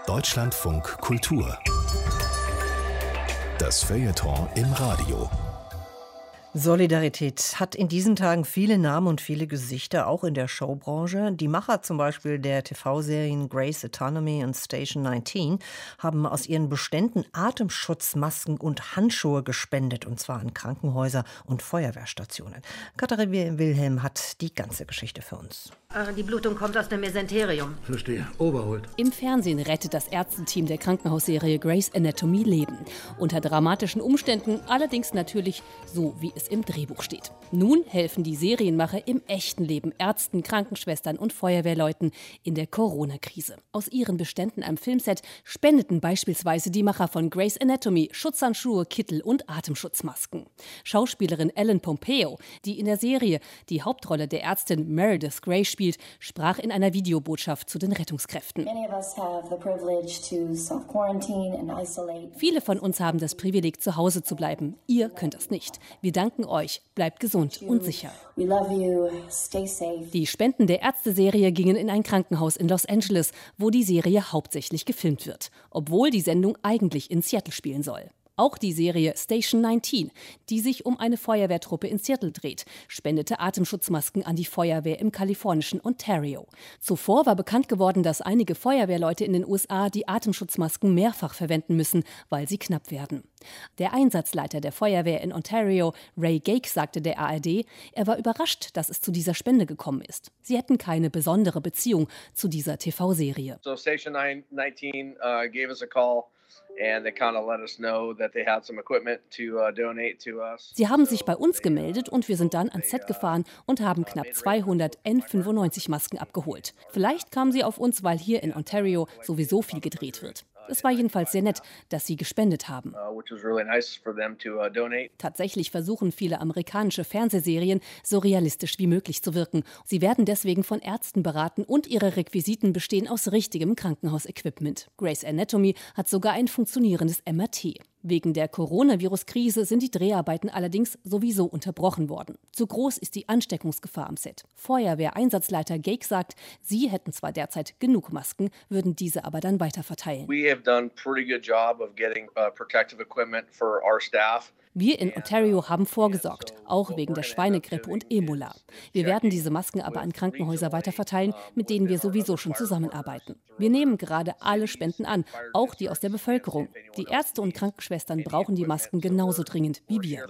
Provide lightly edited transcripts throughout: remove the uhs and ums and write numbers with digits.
Deutschlandfunk Kultur. Das Feuilleton im Radio. Solidarität hat in diesen Tagen viele Namen und viele Gesichter, auch in der Showbranche. Die Macher zum Beispiel der TV-Serien Grey's Anatomy und Station 19 haben aus ihren Beständen Atemschutzmasken und Handschuhe gespendet, und zwar an Krankenhäuser und Feuerwehrstationen. Katharina Wilhelm hat die ganze Geschichte für uns. Die Blutung kommt aus dem Mesenterium. Verstehe. Oberholt. Im Fernsehen rettet das Ärzteteam der Krankenhausserie Grey's Anatomy Leben. Unter dramatischen Umständen, allerdings natürlich so, wie es im Drehbuch steht. Nun helfen die Serienmacher im echten Leben Ärzten, Krankenschwestern und Feuerwehrleuten in der Corona-Krise. Aus ihren Beständen am Filmset spendeten beispielsweise die Macher von Grey's Anatomy Schutzhandschuhe, Kittel und Atemschutzmasken. Schauspielerin Ellen Pompeo, die in der Serie die Hauptrolle der Ärztin Meredith Grey spielt, sprach in einer Videobotschaft zu den Rettungskräften. Viele von uns haben das Privileg, zu Hause zu bleiben. Ihr könnt das nicht. Wir danken euch. Bleibt gesund und sicher. Die Spenden der Ärzte-Serie gingen in ein Krankenhaus in Los Angeles, wo die Serie hauptsächlich gefilmt wird, obwohl die Sendung eigentlich in Seattle spielen soll. Auch die Serie Station 19, die sich um eine Feuerwehrtruppe in Seattle dreht, spendete Atemschutzmasken an die Feuerwehr im kalifornischen Ontario. Zuvor war bekannt geworden, dass einige Feuerwehrleute in den USA die Atemschutzmasken mehrfach verwenden müssen, weil sie knapp werden. Der Einsatzleiter der Feuerwehr in Ontario, Ray Gake, sagte der ARD, er war überrascht, dass es zu dieser Spende gekommen ist. Sie hätten keine besondere Beziehung zu dieser TV-Serie. So Station 19 gave us a call. And they kind of let us know that they had some equipment to donate to us. Sie haben sich bei uns gemeldet und wir sind dann ans Set gefahren und haben knapp 200 N95-Masken abgeholt. Vielleicht kamen sie auf uns, weil hier in Ontario sowieso viel gedreht wird. Es war jedenfalls sehr nett, dass sie gespendet haben. Tatsächlich versuchen viele amerikanische Fernsehserien, so realistisch wie möglich zu wirken. Sie werden deswegen von Ärzten beraten und ihre Requisiten bestehen aus richtigem Krankenhausequipment. Grey's Anatomy hat sogar ein funktionierendes MRT. Wegen der Coronavirus-Krise sind die Dreharbeiten allerdings sowieso unterbrochen worden. Zu groß ist die Ansteckungsgefahr am Set. Feuerwehreinsatzleiter Gake sagt, sie hätten zwar derzeit genug Masken, würden diese aber dann weiter verteilen. We have done a pretty good job of getting protective equipment for our staff. Wir in Ontario haben vorgesorgt, auch wegen der Schweinegrippe und Ebola. Wir werden diese Masken aber an Krankenhäuser weiterverteilen, mit denen wir sowieso schon zusammenarbeiten. Wir nehmen gerade alle Spenden an, auch die aus der Bevölkerung. Die Ärzte und Krankenschwestern brauchen die Masken genauso dringend wie wir.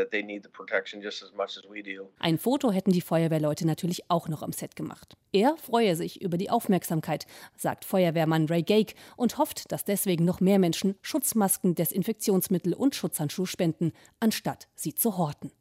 Ein Foto hätten die Feuerwehrleute natürlich auch noch am Set gemacht. Er freue sich über die Aufmerksamkeit, sagt Feuerwehrmann Ray Gake und hofft, dass deswegen noch mehr Menschen Schutzmasken, Desinfektionsmittel und Schutzhandschuhe spenden, anstatt sie zu horten.